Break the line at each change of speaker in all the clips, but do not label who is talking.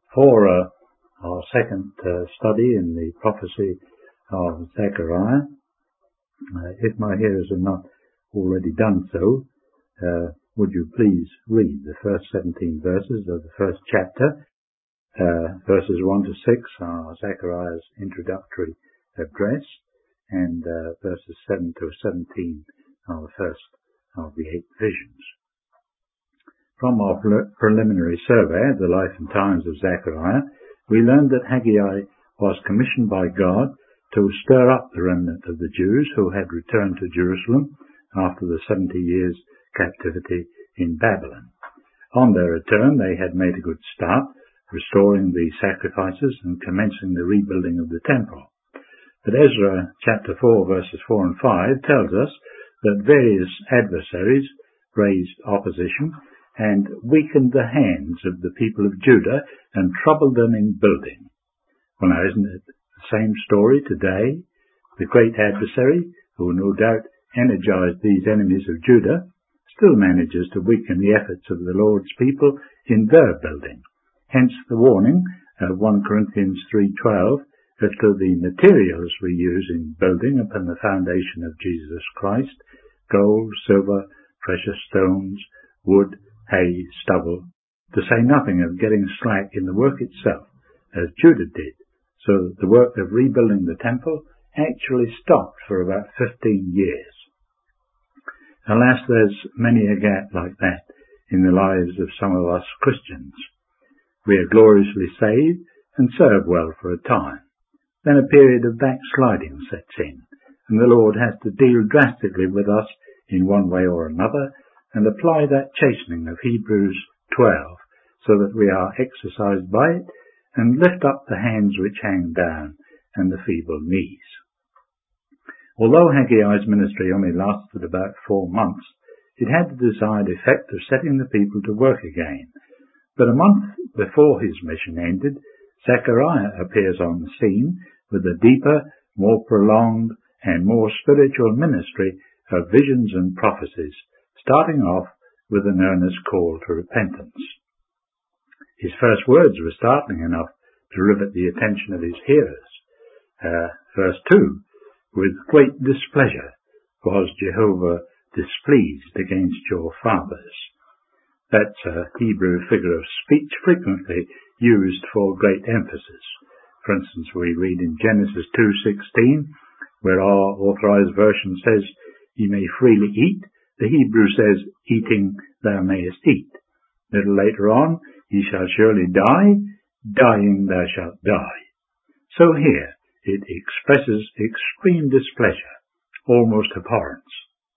For our second study in the prophecy of Zechariah, if my hearers have not already done so, would you please read the first 17 verses of the first chapter, verses 1 to 6 are Zechariah's introductory address, and verses 7 to 17 are the first of the 8 visions. From our preliminary survey of the life and times of Zechariah, we learned that Haggai was commissioned by God to stir up the remnant of the Jews who had returned to Jerusalem after the 70 years' captivity in Babylon. On their return, they had made a good start, restoring the sacrifices and commencing the rebuilding of the temple. But Ezra chapter 4 verses 4 and 5 tells us that various adversaries raised opposition and weakened the hands of the people of Judah and troubled them in building. Well, now, isn't it the same story today? The great adversary, who no doubt energized these enemies of Judah, still manages to weaken the efforts of the Lord's people in their building. Hence the warning of 1 Corinthians 3:12 as to the materials we use in building upon the foundation of Jesus Christ: gold, silver, precious stones, wood, hay, stubble, to say nothing of getting slack in the work itself, as Judah did, so that the work of rebuilding the temple actually stopped for about 15 years. Alas, there's many a gap like that in the lives of some of us Christians. We are gloriously saved and serve well for a time. Then a period of backsliding sets in, and the Lord has to deal drastically with us in one way or another, and apply that chastening of Hebrews 12, so that we are exercised by it, and lift up the hands which hang down, and the feeble knees. Although Haggai's ministry only lasted about 4 months, it had the desired effect of setting the people to work again. But a month before his mission ended, Zechariah appears on the scene with a deeper, more prolonged, and more spiritual ministry of visions and prophecies, starting off with an earnest call to repentance. His first words were startling enough to rivet the attention of his hearers. Verse 2, with great displeasure was Jehovah displeased against your fathers. That's a Hebrew figure of speech frequently used for great emphasis. For instance, we read in Genesis 2:16, where our authorized version says, "Ye may freely eat." The Hebrew says, "Eating thou mayest eat." A little later on, "Ye shall surely die, dying thou shalt die." So here it expresses extreme displeasure, almost abhorrence.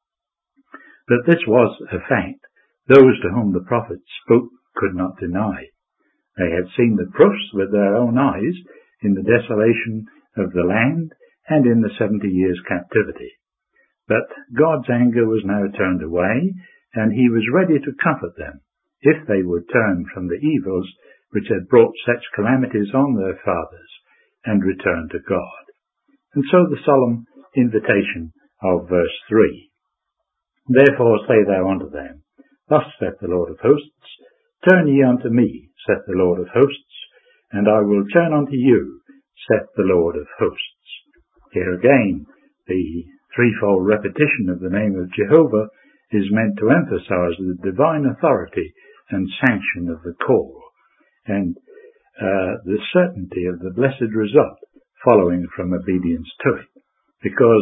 That this was a fact, those to whom the prophet spoke could not deny. They had seen the proofs with their own eyes in the desolation of the land and in the 70 years' captivity. But God's anger was now turned away, and he was ready to comfort them if they would turn from the evils which had brought such calamities on their fathers and return to God. And so the solemn invitation of verse 3. Therefore say thou unto them, Thus saith the Lord of hosts, Turn ye unto me, saith the Lord of hosts, and I will turn unto you, saith the Lord of hosts. Here again, the threefold repetition of the name of Jehovah is meant to emphasize the divine authority and sanction of the call, and the certainty of the blessed result following from obedience to it, because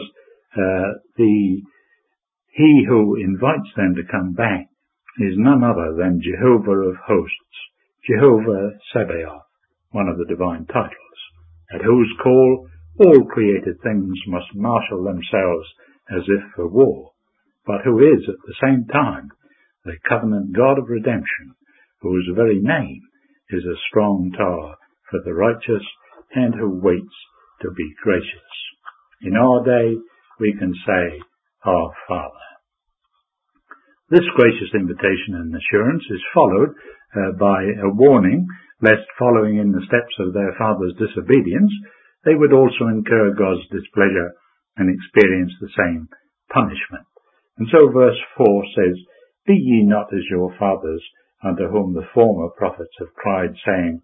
he who invites them to come back is none other than Jehovah of hosts, Jehovah Sabaoth, one of the divine titles, at whose call all created things must marshal themselves as if for war, but who is at the same time the covenant God of redemption, whose very name is a strong tower for the righteous and who waits to be gracious. In our day we can say, Our Father. This gracious invitation and assurance is followed by a warning, lest following in the steps of their father's disobedience, they would also incur God's displeasure and experience the same punishment. And so verse 4 says, Be ye not as your fathers, unto whom the former prophets have cried, saying,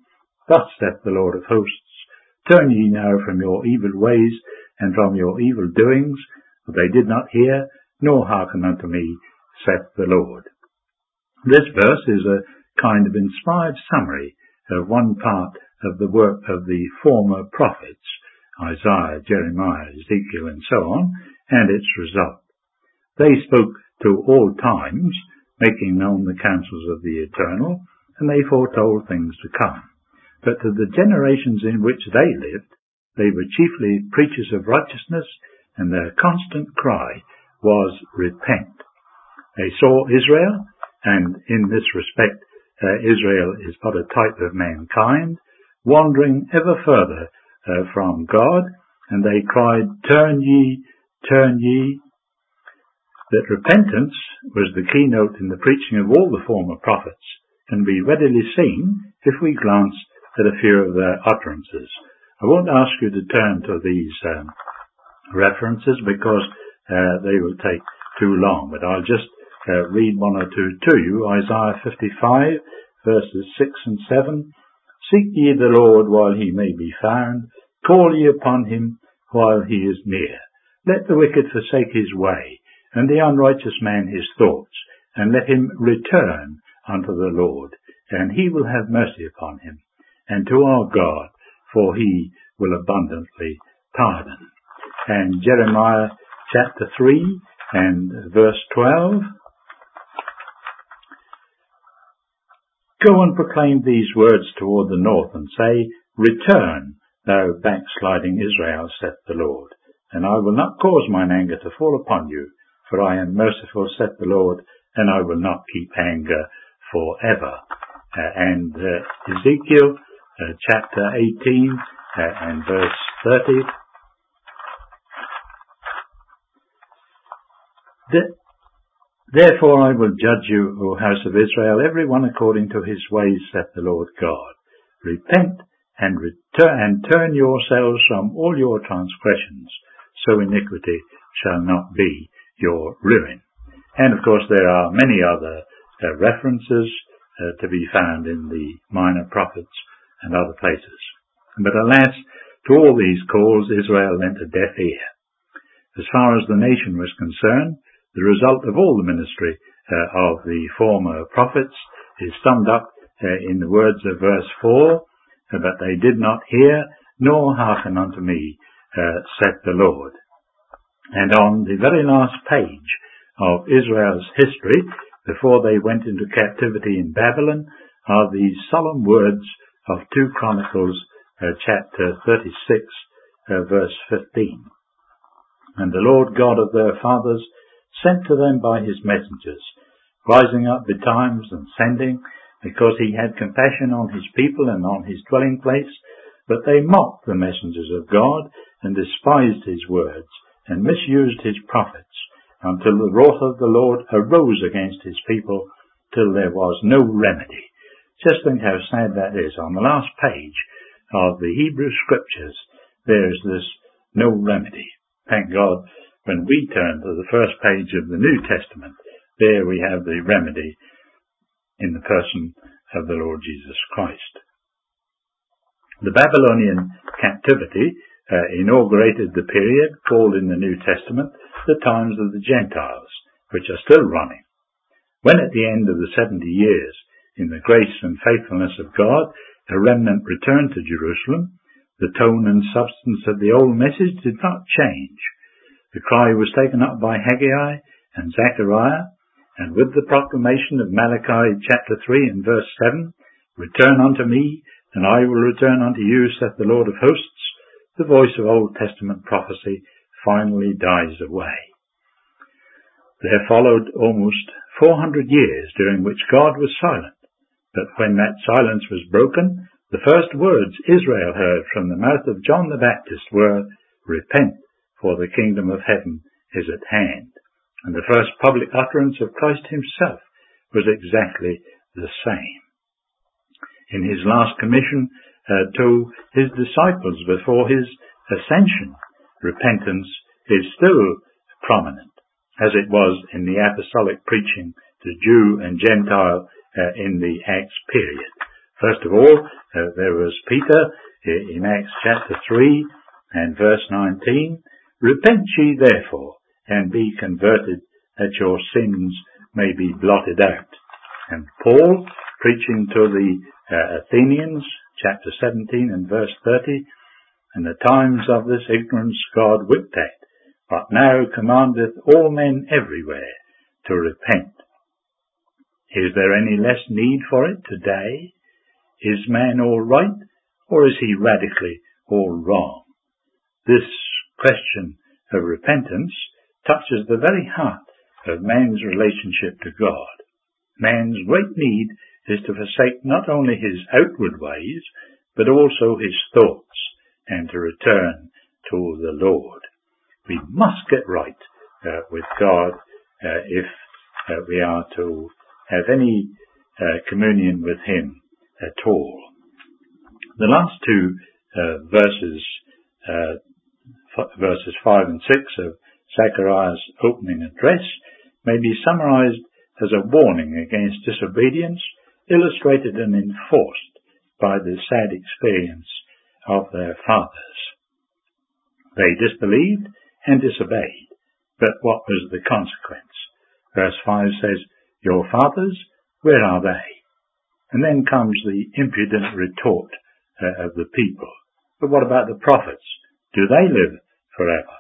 Thus saith the Lord of hosts, turn ye now from your evil ways and from your evil doings, for they did not hear, nor hearken unto me, saith the Lord. This verse is a kind of inspired summary of one part of the work of the former prophets, Isaiah, Jeremiah, Ezekiel, and so on, and its result. They spoke to all times, making known the counsels of the Eternal, and they foretold things to come. But to the generations in which they lived, they were chiefly preachers of righteousness, and their constant cry was, repent. They saw Israel, and in this respect Israel is but a type of mankind, wandering ever further from God, and they cried, turn ye, turn ye. That repentance was the keynote in the preaching of all the former prophets can be readily seen if we glance at a few of their utterances. I won't ask you to turn to these references because they will take too long, but I'll just read one or two to you. Isaiah 55, verses 6 and 7. Seek ye the Lord while he may be found. Call ye upon him while he is near. Let the wicked forsake his way, and the unrighteous man his thoughts, and let him return unto the Lord, and he will have mercy upon him, and to our God, for he will abundantly pardon. And Jeremiah chapter 3 and verse 12. Go and proclaim these words toward the north, and say, return, thou backsliding Israel, saith the Lord, and I will not cause mine anger to fall upon you, for I am merciful, saith the Lord, and I will not keep anger forever. And Ezekiel chapter 18 and verse 30. Therefore I will judge you, O house of Israel, every one according to his ways, saith the Lord God. Repent and turn yourselves from all your transgressions, so iniquity shall not be your ruin. And of course there are many other references to be found in the minor prophets and other places. But alas, to all these calls Israel lent a deaf ear. As far as the nation was concerned, the result of all the ministry of the former prophets is summed up in the words of verse 4, but they did not hear, nor hearken unto me, saith the Lord. And on the very last page of Israel's history, before they went into captivity in Babylon, are these solemn words of 2 Chronicles chapter 36, verse 15. And the Lord God of their fathers sent to them by his messengers, rising up betimes and sending, because he had compassion on his people and on his dwelling place. But they mocked the messengers of God, and despised his words, and misused his prophets, until the wrath of the Lord arose against his people, till there was no remedy. Just think how sad that is. On the last page of the Hebrew Scriptures, there is this no remedy. Thank God, when we turn to the first page of the New Testament, there we have the remedy in the person of the Lord Jesus Christ. The Babylonian captivity inaugurated the period called in the New Testament the times of the Gentiles, which are still running. When at the end of the 70 years, in the grace and faithfulness of God, a remnant returned to Jerusalem, the tone and substance of the old message did not change. The cry was taken up by Haggai and Zechariah, and with the proclamation of Malachi chapter 3 and verse 7, return unto me, and I will return unto you, saith the Lord of hosts, the voice of Old Testament prophecy finally dies away. There followed almost 400 years during which God was silent, but when that silence was broken, the first words Israel heard from the mouth of John the Baptist were, repent, for the kingdom of heaven is at hand. And the first public utterance of Christ himself was exactly the same. In his last commission to his disciples before his ascension, repentance is still prominent, as it was in the apostolic preaching to Jew and Gentile in the Acts period. First of all, There was Peter in Acts chapter 3 and verse 19. Repent ye therefore, and be converted, that your sins may be blotted out. And Paul, preaching to the Athenians, chapter 17 and verse 30, in the times of this ignorance God whipped at, but now commandeth all men everywhere to repent. Is there any less need for it today? Is man all right, or is he radically all wrong? This question of repentance touches the very heart of man's relationship to God. Man's great need is to forsake not only his outward ways, but also his thoughts, and to return to the Lord. We must get right with God if we are to have any communion with him at all. The last two verses 5 and 6 of Zechariah's opening address may be summarized as a warning against disobedience, illustrated and enforced by the sad experience of their fathers. They disbelieved and disobeyed, but what was the consequence? Verse 5 says, your fathers, where are they? And then comes the impudent retort of the people. But what about the prophets? Do they live forever?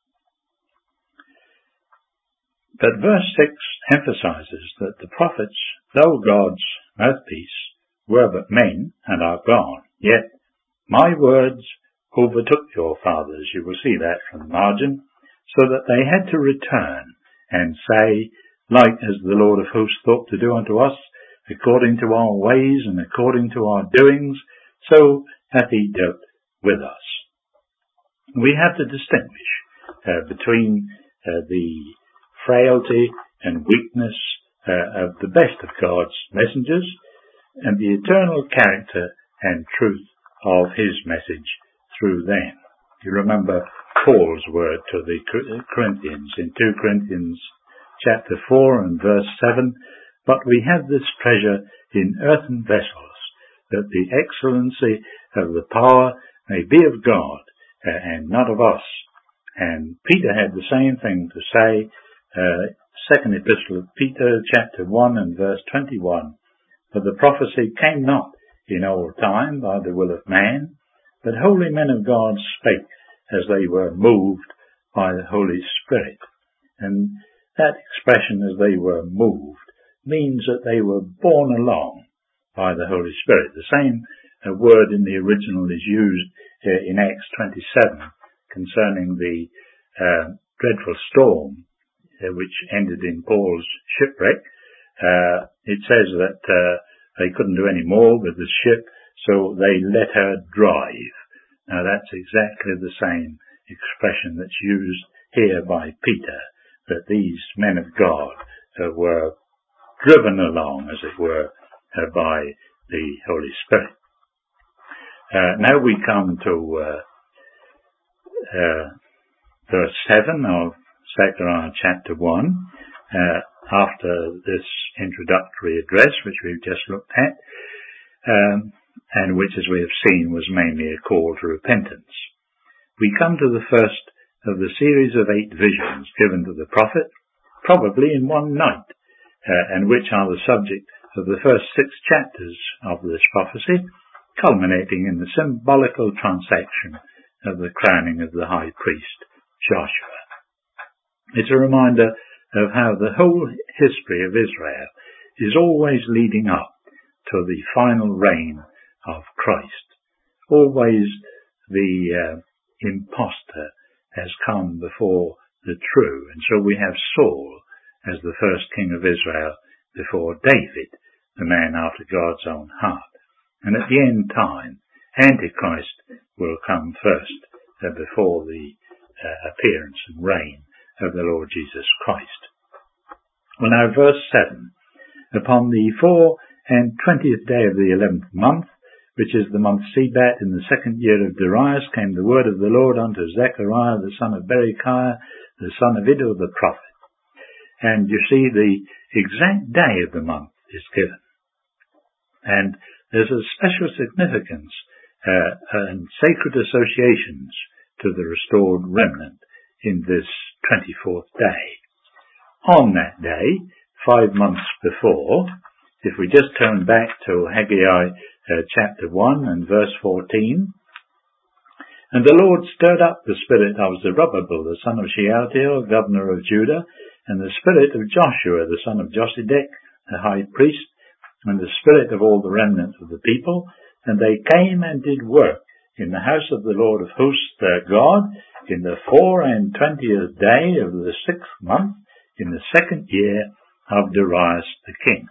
But verse 6 emphasizes that the prophets, though God's mouthpiece, were but men and are gone. Yet my words overtook your fathers. You will see that from the margin. So that they had to return and say, like as the Lord of hosts thought to do unto us, according to our ways and according to our doings, so hath he dealt with us. We have to distinguish between the frailty and weakness of the best of God's messengers and the eternal character and truth of his message through them. You remember Paul's word to the Corinthians in 2 Corinthians chapter 4 and verse 7, but we have this treasure in earthen vessels, that the excellency of the power may be of God and not of us. And Peter had the same thing to say, second epistle of Peter chapter 1 and verse 21, for the prophecy came not in old time by the will of man, but holy men of God spake as they were moved by the Holy Spirit. And that expression, as they were moved, means that they were borne along by the Holy Spirit. The same word in the original is used in Acts 27 concerning the dreadful storm which ended in Paul's shipwreck. It says that they couldn't do any more with the ship, so they let her drive. Now that's exactly the same expression that's used here by Peter, that these men of God were driven along, as it were, by the Holy Spirit. Now we come to verse 7 of Zechariah chapter 1, after this introductory address which we've just looked at, and which, as we have seen, was mainly a call to repentance. We come to the first of the series of 8 visions given to the prophet, probably in one night, and which are the subject of the first 6 chapters of this prophecy, culminating in the symbolical transaction of the crowning of the high priest, Joshua. It's a reminder of how the whole history of Israel is always leading up to the final reign of Christ. Always the impostor has come before the true, and so we have Saul as the first king of Israel before David, the man after God's own heart. And at the end time, Antichrist will come first before the appearance and reign of the Lord Jesus Christ. Well, now verse 7. Upon the 24th day of the 11th month, which is the month Sebat, in the 2nd year of Darius, came the word of the Lord unto Zechariah the son of Berechiah, the son of Iddo the prophet. And you see, the exact day of the month is given. And there's a special significance and sacred associations to the restored remnant in this 24th day. On that day, 5 months before, if we just turn back to Haggai chapter 1 and verse 14, "And the Lord stirred up the spirit of Zerubbabel, the son of Shealtiel, governor of Judah, and the spirit of Joshua, the son of Josedek, the high priest, and the spirit of all the remnant of the people, and they came and did work in the house of the Lord of hosts their God, in the 24th day of the 6th month, in the 2nd year of Darius the king."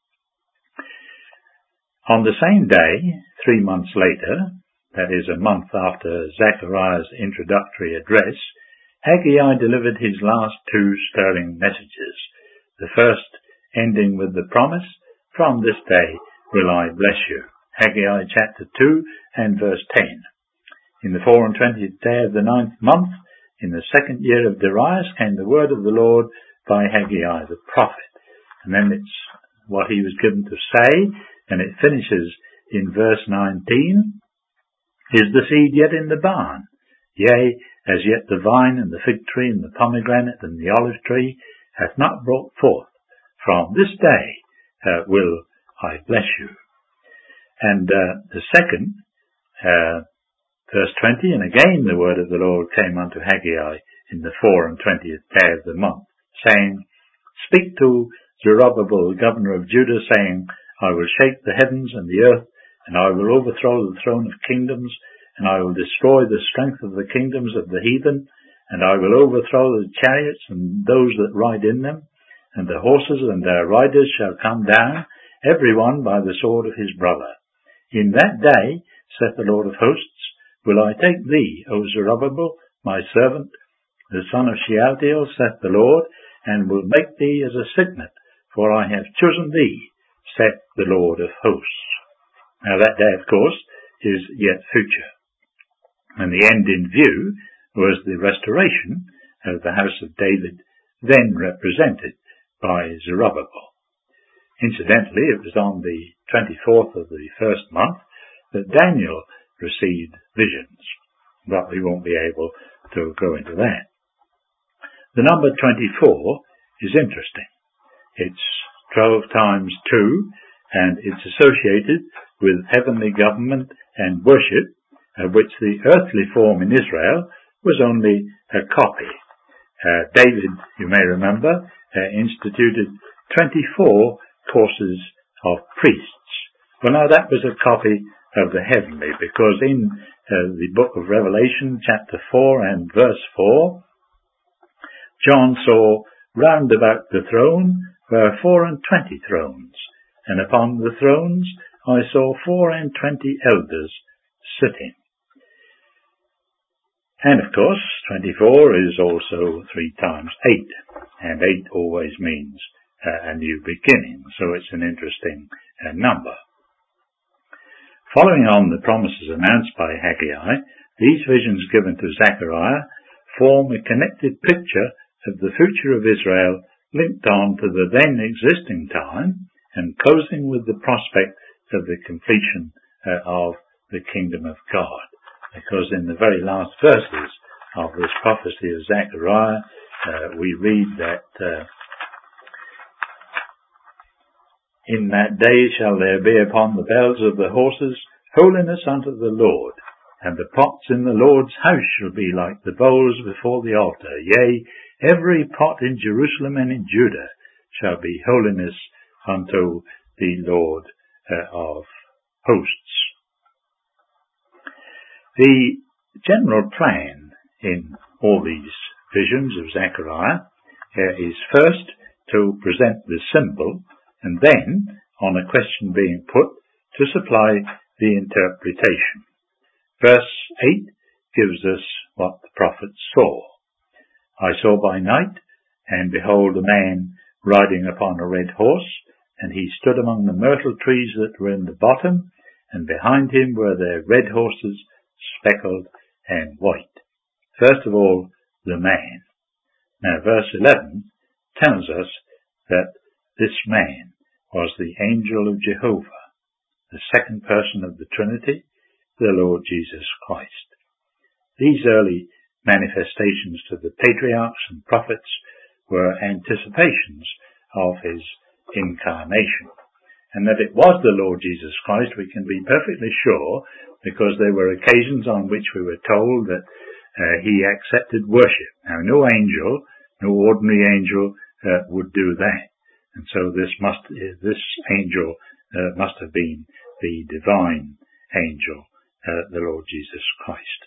On the same day, 3 months later, that is a month after Zechariah's introductory address, Haggai delivered his last 2 stirring messages, the first ending with the promise, "From this day will I bless you." Haggai chapter 2 and verse 10. "In the 24th day of the 9th month, in the 2nd year of Darius, came the word of the Lord by Haggai the prophet." And then it's what he was given to say, and it finishes in verse 19. "Is the seed yet in the barn? Yea, as yet the vine and the fig tree and the pomegranate and the olive tree hath not brought forth. From this day will I bless you." And the second, verse 20, "And again the word of the Lord came unto Haggai in the 24th day of the month, saying, Speak to Zerubbabel, governor of Judah, saying, I will shake the heavens and the earth, and I will overthrow the throne of kingdoms, and I will destroy the strength of the kingdoms of the heathen, and I will overthrow the chariots and those that ride in them, and the horses and their riders shall come down, every one by the sword of his brother. In that day, saith the Lord of hosts, will I take thee, O Zerubbabel, my servant, the son of Shealtiel, saith the Lord, and will make thee as a signet, for I have chosen thee, saith the Lord of hosts." Now that day, of course, is yet future. And the end in view was the restoration of the house of David, then represented by Zerubbabel. Incidentally, it was on the 24th of the 1st month that Daniel received visions, but we won't be able to go into that. The number 24 is interesting. It's 12 times 2, and it's associated with heavenly government and worship, of which the earthly form in Israel was only a copy. David, you may remember, instituted 24 courses of priests. Well, now that was a copy of the heavenly, because in the book of Revelation, chapter 4 and verse 4, John saw round about the throne were 24 thrones, and upon the thrones I saw 24 elders sitting. And of course, 24 is also 3 times 8, and 8 always means a new beginning, so it's an interesting number. Following on the promises announced by Haggai, these visions given to Zechariah form a connected picture of the future of Israel, linked on to the then existing time and closing with the prospect of the completion of the kingdom of God. Because in the very last verses of this prophecy of Zechariah, we read that in that day shall there be upon the bells of the horses holiness unto the Lord, and the pots in the Lord's house shall be like the bowls before the altar. Yea, every pot in Jerusalem and in Judah shall be holiness unto the Lord of hosts. The general plan in all these visions of Zechariah is first to present the symbol, and then, on a question being put, to supply the interpretation. Verse 8 gives us what the prophet saw. I saw by night, and behold a man riding upon a red horse, and he stood among the myrtle trees that were in the bottom, and behind him were their red horses, speckled and white. First of all, the man. Now verse 11 tells us that this man was the angel of Jehovah. the second person of the Trinity, the Lord Jesus Christ. These early manifestations to the patriarchs and prophets were anticipations of his incarnation. And that it was the Lord Jesus Christ we can be perfectly sure, because there were occasions on which we were told that he accepted worship. Now, no angel, no ordinary angel would do that. And so this angel must have been the divine angel, the Lord Jesus Christ.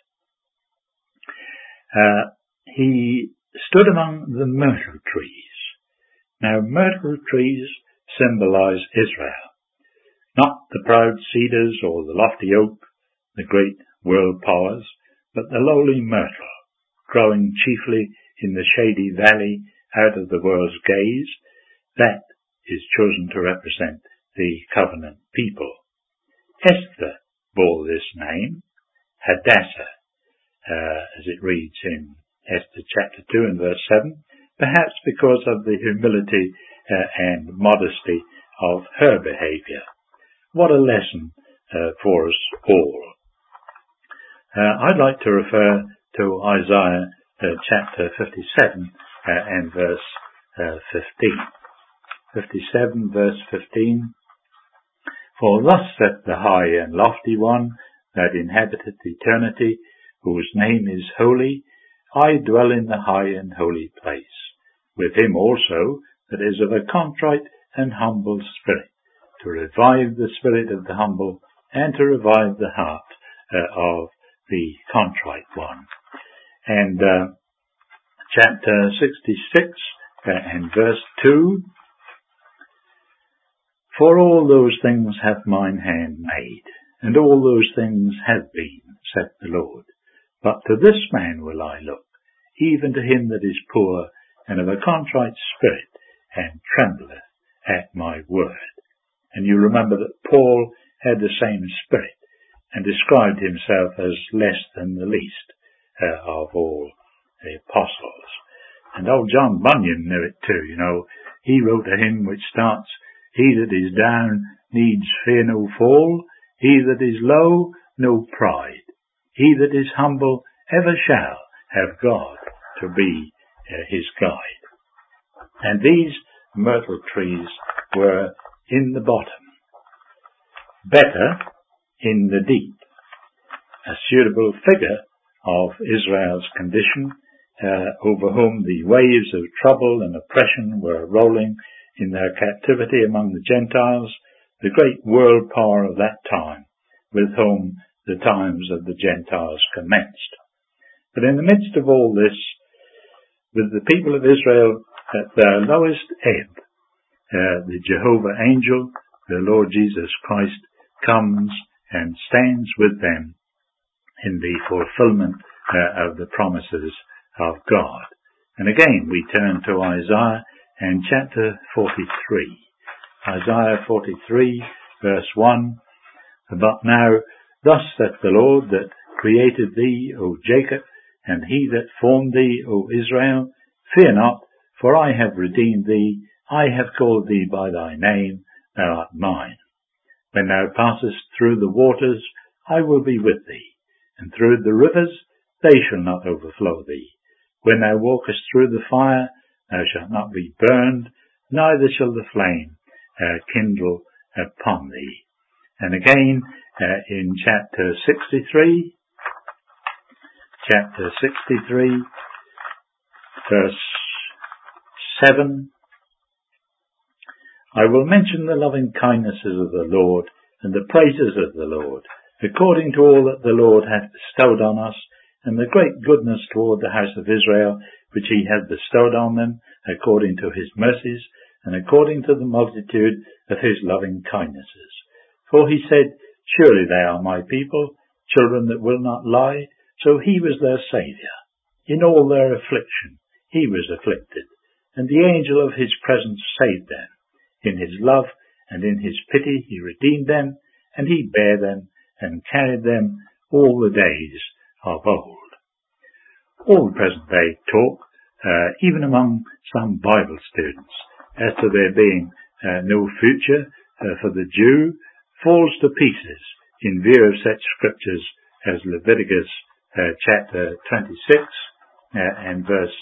He stood among the myrtle trees. Now, myrtle trees symbolize Israel, not the proud cedars or the lofty oak, the great world powers, but the lowly myrtle, growing chiefly in the shady valley out of the world's gaze. That is chosen to represent the covenant people. Esther bore this name, Hadassah, as it reads in Esther chapter 2 and verse 7, perhaps because of the humility and modesty of her behaviour. What a lesson for us all. I'd like to refer to Isaiah chapter 57 and verse 15. 57 verse 15. For thus saith the high and lofty one that inhabiteth eternity, whose name is holy, I dwell in the high and holy place, with him also that is of a contrite and humble spirit, to revive the spirit of the humble, and to revive the heart of the contrite one. And chapter 66 and verse 2, for all those things hath mine hand made, and all those things have been, saith the Lord. But to this man will I look, even to him that is poor and of a contrite spirit, and trembleth at my word. And you remember that Paul had the same spirit, and described himself as less than the least of all the apostles. And old John Bunyan knew it too, you know. He wrote a hymn which starts, he that is down needs fear no fall, he that is low no pride, he that is humble ever shall have God to be his guide. And these myrtle trees were in the bottom, better in the deep, a suitable figure of Israel's condition, over whom the waves of trouble and oppression were rolling in their captivity among the Gentiles, the great world power of that time, with whom the times of the Gentiles commenced. But in the midst of all this, with the people of Israel at their lowest ebb, the Jehovah angel, the Lord Jesus Christ, comes and stands with them in the fulfillment of the promises of God. And again we turn to Isaiah and chapter 43. Isaiah 43 verse 1. But now thus saith the Lord that created thee, O Jacob, and he that formed thee, O Israel, fear not, for I have redeemed thee, I have called thee by thy name, thou art mine. When thou passest through the waters, I will be with thee, and through the rivers, they shall not overflow thee. When thou walkest through the fire, thou shalt not be burned, neither shall the flame kindle upon thee. And again, in chapter 63, verse 7, I will mention the loving kindnesses of the Lord, and the praises of the Lord, according to all that the Lord hath bestowed on us, and the great goodness toward the house of Israel, which he hath bestowed on them, according to his mercies, and according to the multitude of his loving kindnesses. For he said, surely they are my people, children that will not lie. So he was their Saviour. In all their affliction he was afflicted, and the angel of his presence saved them. In his love and in his pity he redeemed them, and he bare them and carried them all the days of old. All the present day talk, even among some Bible students, as to there being no future for the Jew, falls to pieces in view of such scriptures as Leviticus chapter 26 and verse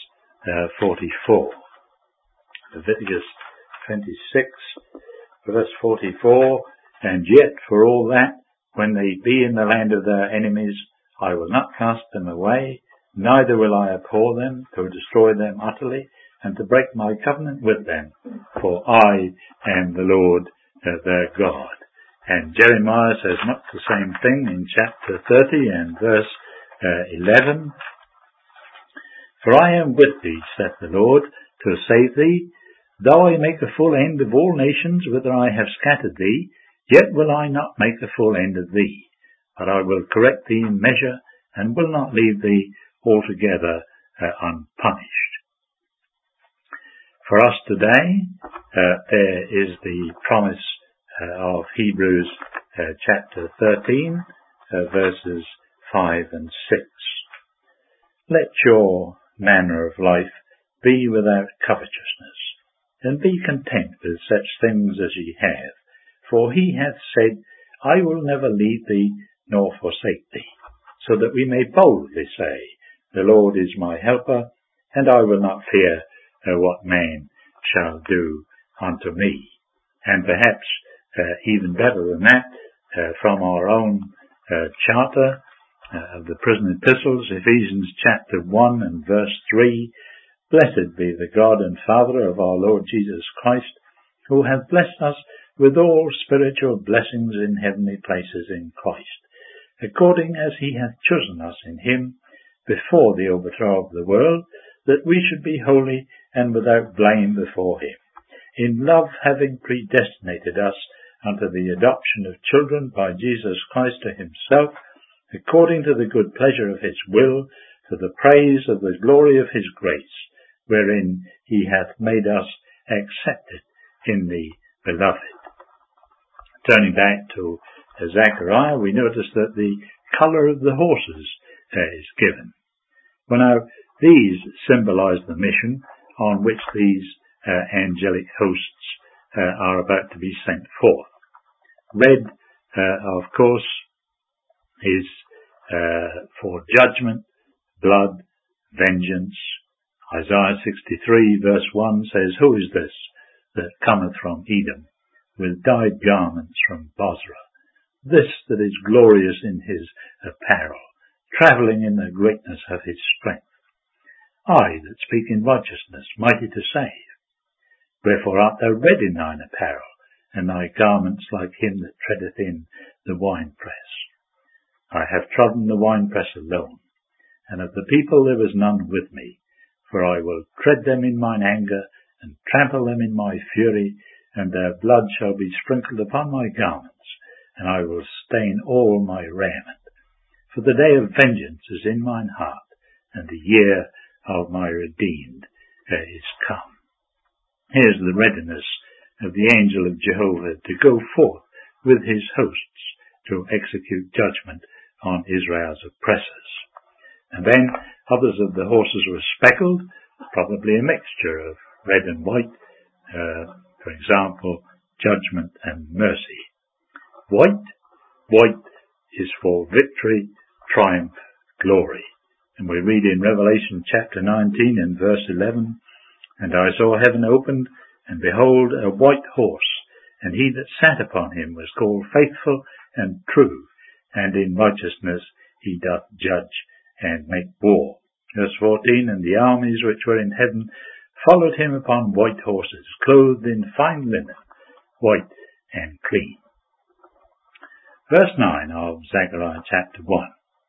44. Leviticus 26 verse 44, and yet for all that, when they be in the land of their enemies, I will not cast them away, neither will I abhor them, to destroy them utterly, and to break my covenant with them, for I am the Lord their God. And Jeremiah says much the same thing in chapter 30 and verse 11. For I am with thee, saith the Lord, to save thee. Though I make a full end of all nations, whither I have scattered thee, yet will I not make a full end of thee. But I will correct thee in measure, and will not leave thee altogether unpunished. For us today, there is the promise of Hebrews chapter 13, verses 5 and 6. Let your manner of life be without covetousness, and be content with such things as ye have. For he hath said, I will never leave thee nor forsake thee, so that we may boldly say, the Lord is my helper, and I will not fear what man shall do unto me. And perhaps even better than that, from our own charter of the prison epistles, Ephesians chapter 1 and verse 3, Blessed be the God and Father of our Lord Jesus Christ, who hath blessed us with all spiritual blessings in heavenly places in Christ, according as he hath chosen us in him before the overthrow of the world, that we should be holy and without blame before him, in love having predestinated us unto the adoption of children by Jesus Christ to himself, according to the good pleasure of his will, to the praise of the glory of his grace, wherein he hath made us accepted in the beloved. Turning back to Zechariah, we notice that the colour of the horses is given. Well, now, these symbolise the mission on which these angelic hosts are about to be sent forth. Red, of course, is for judgment, blood, vengeance. Isaiah 63 verse 1 says, Who is this that cometh from Edom, with dyed garments from Bozrah? This that is glorious in his apparel, travelling in the greatness of his strength. I that speak in righteousness, mighty to save. Wherefore art thou red in thine apparel, and thy garments like him that treadeth in the winepress? I have trodden the winepress alone, and of the people there was none with me. For I will tread them in mine anger, and trample them in my fury, and their blood shall be sprinkled upon my garments, and I will stain all my raiment. For the day of vengeance is in mine heart, and the year of my redeemed is come. Here's the readiness of the angel of Jehovah to go forth with his hosts to execute judgment on Israel's oppressors. And then others of the horses were speckled, probably a mixture of red and white, for example, judgment and mercy. White is for victory, triumph, glory. And we read in Revelation chapter 19 and verse 11, And I saw heaven opened, and behold a white horse, and he that sat upon him was called Faithful and True, and in righteousness he doth judge and make war. Verse 14, And the armies which were in heaven followed him upon white horses, clothed in fine linen, white and clean. Verse 9 of Zechariah chapter 1.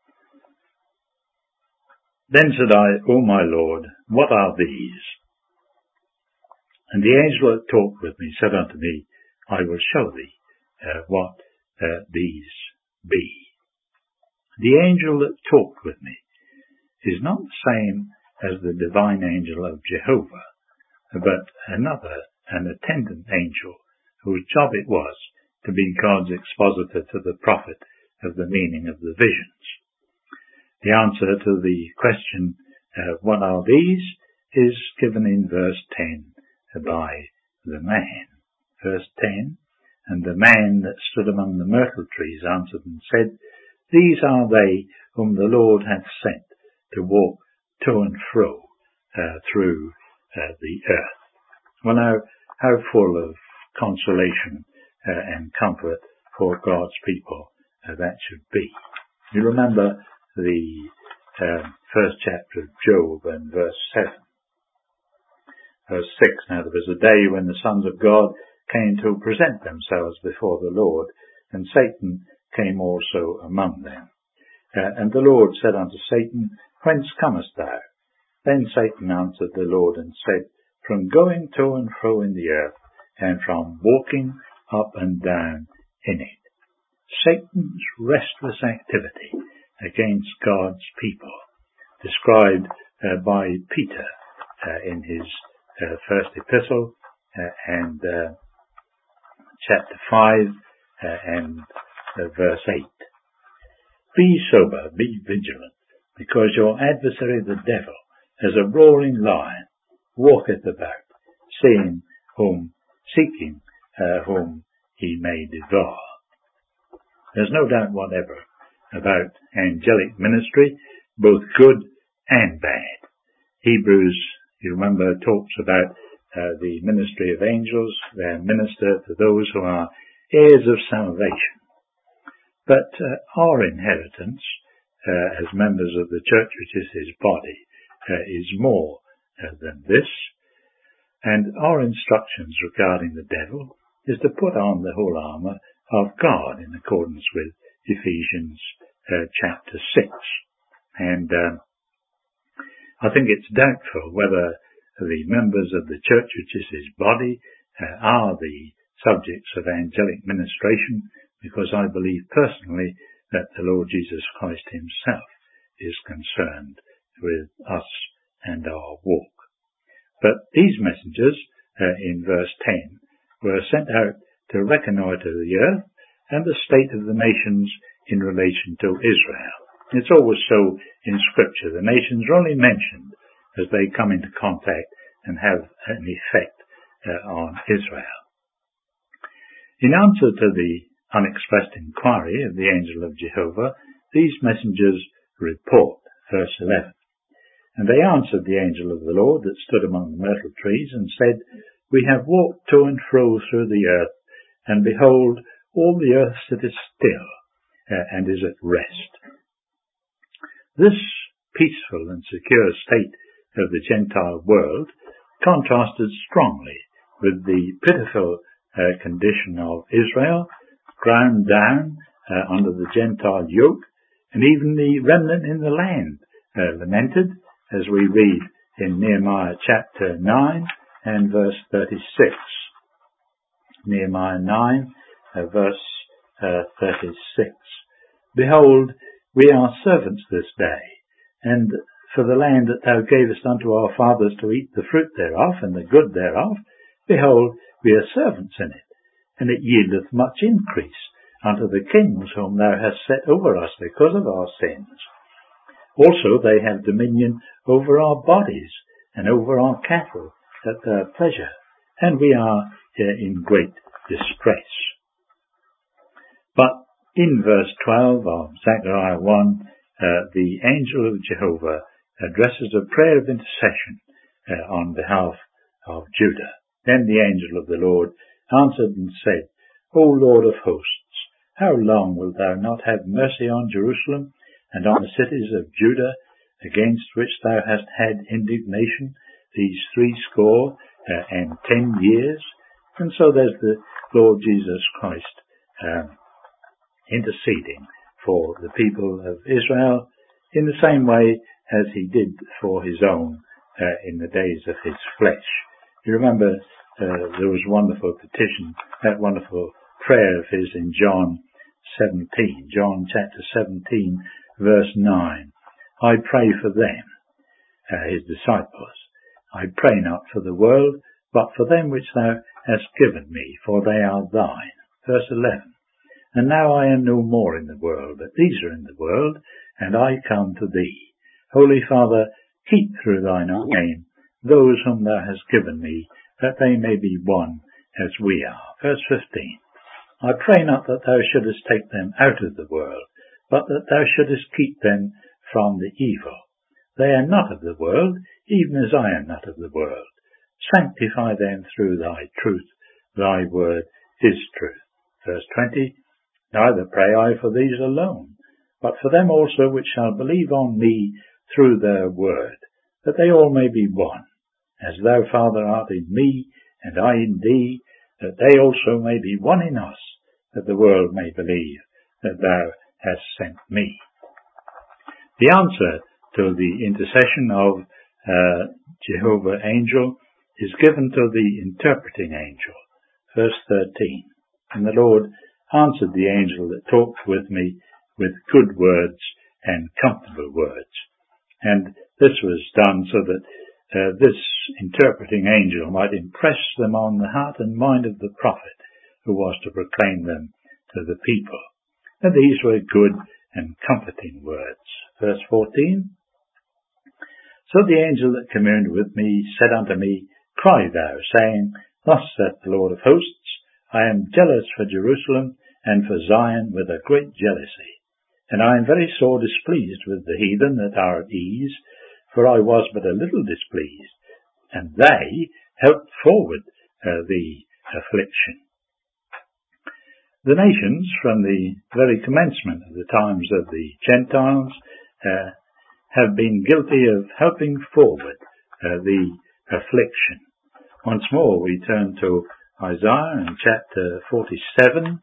Then said I, O my Lord, what are these? And the angel that talked with me said unto me, I will show thee what these be. The angel that talked with me is not the same as the divine angel of Jehovah, but another, an attendant angel, whose job it was to be God's expositor to the prophet of the meaning of the visions. The answer to the question, what are these, is given in verse 10 by the man. Verse 10, And the man that stood among the myrtle trees answered and said, These are they whom the Lord hath sent to walk to and fro through the earth. Well, now, how full of consolation and comfort for God's people that should be. You remember the first chapter of Job and verse 7. Verse 6, Now there was a day when the sons of God came to present themselves before the Lord, and Satan came also among them. And the Lord said unto Satan, Whence comest thou? Then Satan answered the Lord and said, From going to and fro in the earth, and from walking up and down in it. Satan's restless activity against God's people, described by Peter in his first epistle and chapter 5 and verse 8. Be sober, be vigilant, because your adversary the devil, as a roaring lion, walketh about, seeking whom he may devour. There's no doubt whatever about angelic ministry, both good and bad. Hebrews, you remember, talks about the ministry of angels. They minister to those who are heirs of salvation. But our inheritance as members of the church, which is his body, is more than this. And our instructions regarding the devil is to put on the whole armour of God in accordance with Ephesians chapter 6. And I think it's doubtful whether the members of the church, which is his body, are the subjects of angelic ministration, because I believe personally that the Lord Jesus Christ himself is concerned with us and our walk. But these messengers, in verse 10, were sent out to reconnoitre the earth and the state of the nations in relation to Israel. It's always so in Scripture. The nations are only mentioned as they come into contact and have an effect on Israel. In answer to the unexpressed inquiry of the angel of Jehovah, these messengers report, verse 11. And they answered the angel of the Lord that stood among the myrtle trees, and said, We have walked to and fro through the earth, and behold, all the earth sitteth still, and is at rest. This peaceful and secure state of the Gentile world contrasted strongly with the pitiful condition of Israel, ground down under the Gentile yoke, and even the remnant in the land lamented, as we read in Nehemiah chapter 9 and verse 36. Nehemiah 9, verse 36. Behold, we are servants this day, and for the land that thou gavest unto our fathers to eat the fruit thereof, and the good thereof, behold, we are servants in it, and it yieldeth much increase unto the kings whom thou hast set over us because of our sins. Also they have dominion over our bodies and over our cattle at their pleasure, and we are in great distress. But in verse 12 of Zechariah 1, the angel of Jehovah addresses a prayer of intercession on behalf of Judah. Then the angel of the Lord answered and said, O Lord of hosts, how long wilt thou not have mercy on Jerusalem and on the cities of Judah, against which thou hast had indignation these 60 years? And so there's the Lord Jesus Christ interceding for the people of Israel in the same way as he did for his own in the days of his flesh. You remember there was a wonderful petition, that wonderful prayer of his in John 17, John chapter 17, verse 9. I pray for them, his disciples. I pray not for the world, but for them which thou hast given me, for they are thine. Verse 11. And now I am no more in the world, but these are in the world, and I come to thee. Holy Father, keep through thine name those whom thou hast given me, that they may be one as we are. Verse 15. I pray not that thou shouldest take them out of the world, but that thou shouldest keep them from the evil. They are not of the world, even as I am not of the world. Sanctify them through thy truth. Thy word is truth. Verse 20, Neither pray I for these alone, but for them also which shall believe on me through their word, that they all may be one, as thou, Father, art in me, and I in thee, that they also may be one in us, that the world may believe that thou hast sent me. The answer to the intercession of Jehovah angel is given to the interpreting angel. Verse 13, And the Lord answered the angel that talked with me with good words and comfortable words. And this was done so that this interpreting angel might impress them on the heart and mind of the prophet who was to proclaim them to the people. And these were good and comforting words. Verse 14, So the angel that communed with me said unto me, Cry thou, saying, Thus saith the Lord of hosts, I am jealous for Jerusalem and for Zion with a great jealousy. And I am very sore displeased with the heathen that are at ease, for I was but a little displeased, and they helped forward the affliction. The nations, from the very commencement of the times of the Gentiles, have been guilty of helping forward the affliction. Once more we turn to Isaiah in chapter 47,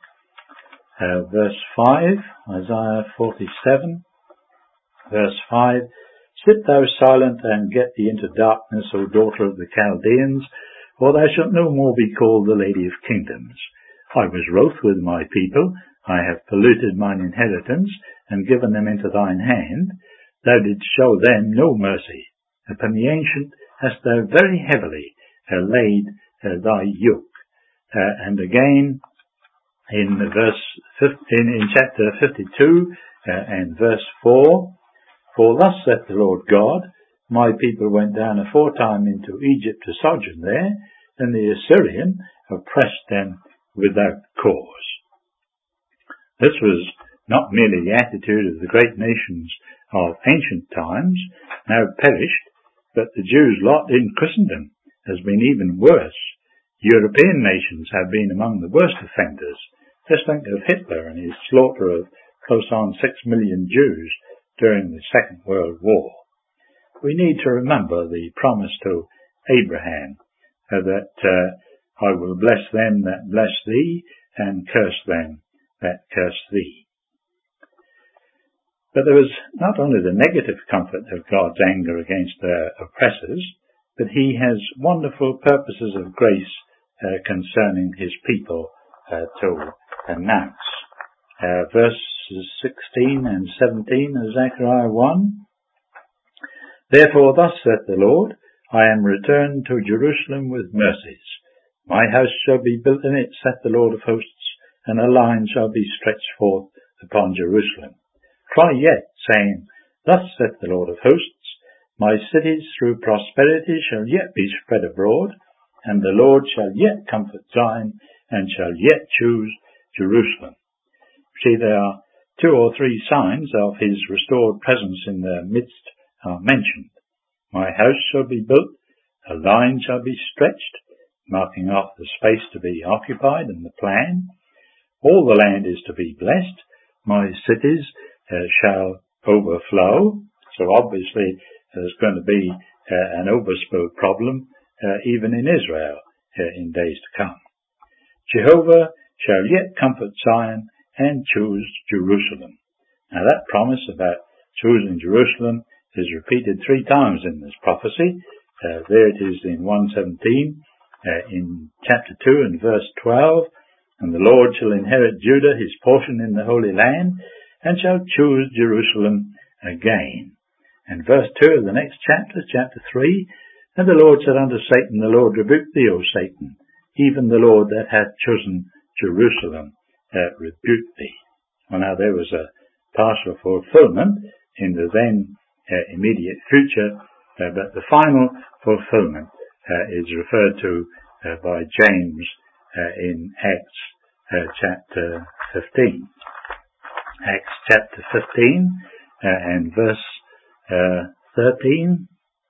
verse 5. Isaiah 47, verse 5. Sit thou silent and get thee into darkness, O daughter of the Chaldeans, for thou shalt no more be called the Lady of Kingdoms. I was wroth with my people, I have polluted mine inheritance, and given them into thine hand. Thou didst show them no mercy. Upon the ancient hast thou very heavily laid thy yoke. And again in chapter 52 and verse 4, For thus saith the Lord God, My people went down aforetime into Egypt to sojourn there, and the Assyrian oppressed them without cause. This was not merely the attitude of the great nations of ancient times, now perished, but the Jews' lot in Christendom has been even worse. European nations have been among the worst offenders. Just think of Hitler and his slaughter of close on 6 million Jews during the Second World War. We need to remember the promise to Abraham that I will bless them that bless thee, and curse them that curse thee. But there was not only the negative comfort of God's anger against their oppressors, but he has wonderful purposes of grace concerning his people to announce. Verses 16 and 17 of Zechariah 1. Therefore thus saith the Lord, I am returned to Jerusalem with mercies. My house shall be built in it, saith the Lord of hosts, and a line shall be stretched forth upon Jerusalem. Cry yet, saying, Thus saith the Lord of hosts, My cities through prosperity shall yet be spread abroad, and the Lord shall yet comfort Zion, and shall yet choose Jerusalem. See, there are 2 or 3 signs of his restored presence in their midst are mentioned. My house shall be built, a line shall be stretched, marking off the space to be occupied and the plan. All the land is to be blessed. My cities shall overflow. So obviously there's going to be an overspill problem even in Israel in days to come. Jehovah shall yet comfort Zion and choose Jerusalem. Now that promise about choosing Jerusalem is repeated 3 times in this prophecy. There it is in 1:17, in chapter 2 and verse 12, And the Lord shall inherit Judah his portion in the Holy Land, and shall choose Jerusalem again. And verse 2 of the next chapter, chapter 3, And the Lord said unto Satan, The Lord rebuke thee, O Satan, even the Lord that hath chosen Jerusalem rebuke thee. Well, now there was a partial fulfillment in the then immediate future, but the final fulfillment is referred to by James in Acts chapter 15. Acts chapter 15 and verse 13.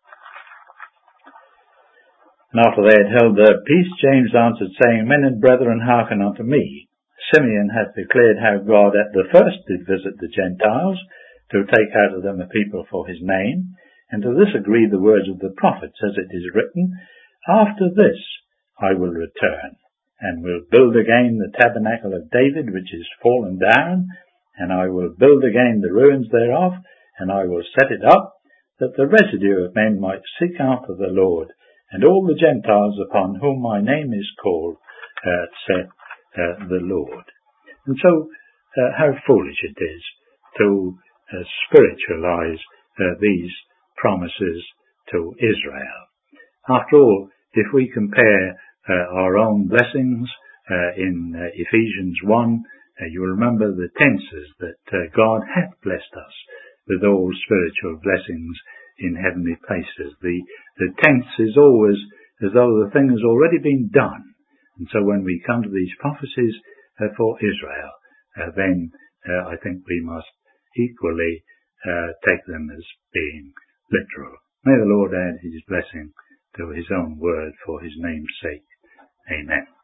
And after they had held their peace, James answered, saying, Men and brethren, hearken unto me. Simeon hath declared how God at the first did visit the Gentiles, to take out of them a people for his name. And to this agree the words of the prophets, as it is written, After this I will return, and will build again the tabernacle of David, which is fallen down, and I will build again the ruins thereof, and I will set it up, that the residue of men might seek after the Lord, and all the Gentiles upon whom my name is called, saith the Lord. And so, how foolish it is to spiritualize these promises to Israel. After all, if we compare our own blessings in Ephesians 1, you will remember the tenses that God hath blessed us with all spiritual blessings in heavenly places. The tense is always as though the thing has already been done. And so when we come to these prophecies for Israel, then I think we must equally take them as being literal. May the Lord add his blessing to his own word for his name's sake. Amen.